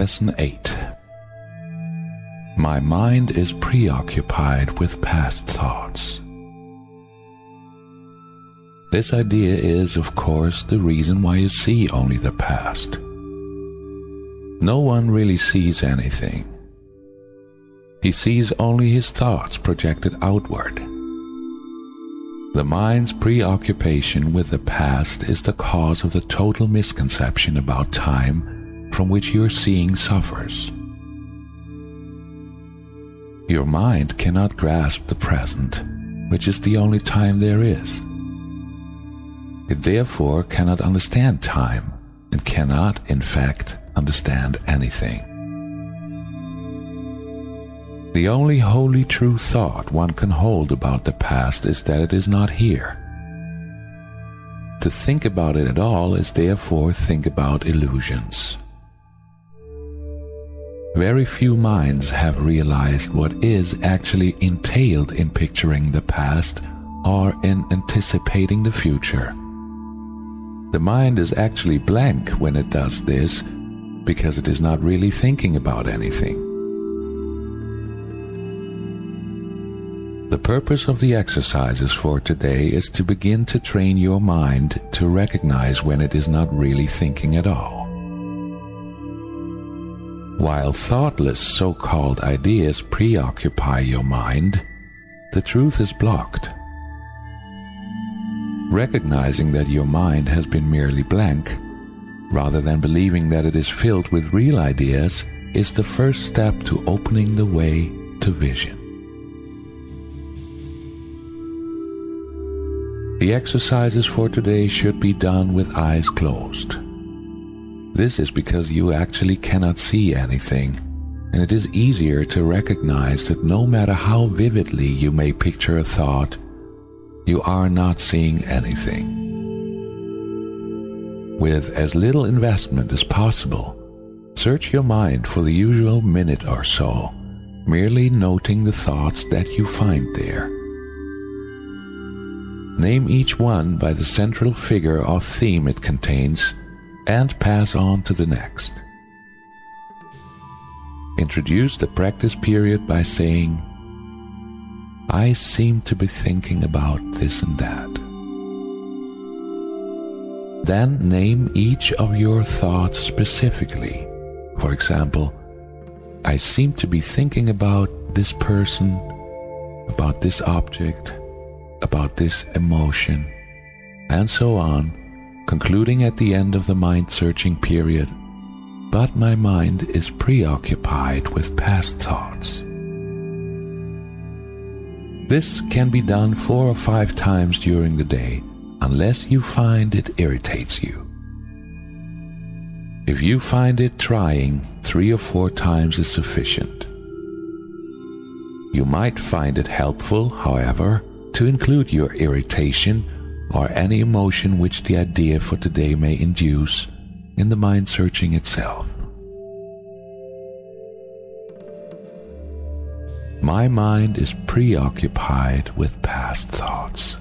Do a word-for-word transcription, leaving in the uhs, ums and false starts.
Lesson eight. My mind is preoccupied with past thoughts. This idea is, of course, the reason why you see only the past. No one really sees anything. He sees only his thoughts projected outward. The mind's preoccupation with the past is the cause of the total misconception about time from which your seeing suffers. Your mind cannot grasp the present, which is the only time there is. It therefore cannot understand time and cannot, in fact, understand anything. The only wholly true thought one can hold about the past is that it is not here. To think about it at all is therefore think about illusions. Very few minds have realized what is actually entailed in picturing the past or in anticipating the future. The mind is actually blank when it does this because it is not really thinking about anything. The purpose of the exercises for today is to begin to train your mind to recognize when it is not really thinking at all. While thoughtless so-called ideas preoccupy your mind, the truth is blocked. Recognizing that your mind has been merely blank, rather than believing that it is filled with real ideas, is the first step to opening the way to vision. The exercises for today should be done with eyes closed. This is because you actually cannot see anything, and it is easier to recognize that no matter how vividly you may picture a thought, you are not seeing anything. With as little investment as possible, search your mind for the usual minute or so, merely noting the thoughts that you find there. Name each one by the central figure or theme it contains and pass on to the next. Introduce the practice period by saying, I seem to be thinking about this and that. Then name each of your thoughts specifically. For example, I seem to be thinking about this person, about this object, about this emotion, and so on, concluding at the end of the mind-searching period, but my mind is preoccupied with past thoughts. This can be done four or five times during the day, unless you find it irritates you. If you find it trying, three or four times is sufficient. You might find it helpful, however, to include your irritation or any emotion which the idea for today may induce in the mind searching itself. My mind is preoccupied with past thoughts.